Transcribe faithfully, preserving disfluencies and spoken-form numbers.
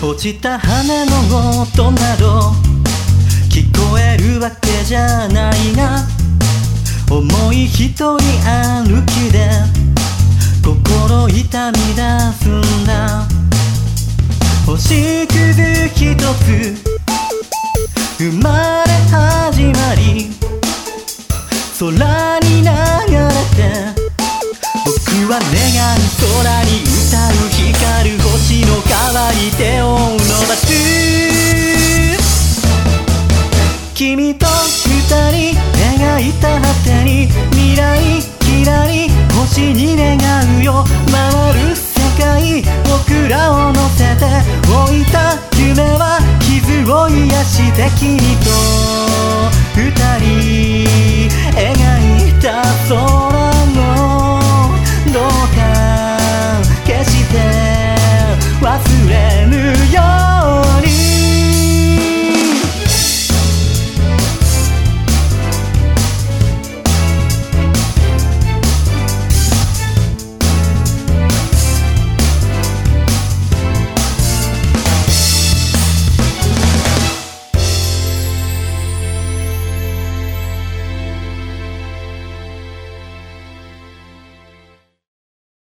落ちた羽の音など聞こえるわけじゃないが、重い一人歩きで心痛み出すんだ。星屑一つ生まれ始まり、空に流れて僕は願う空に歌う光る星の代わり手を伸ばす。君と二人描いた果てに未来きらり星に願うよ。回る世界僕らを乗せて置いた夢は傷を癒して君と二人描いた空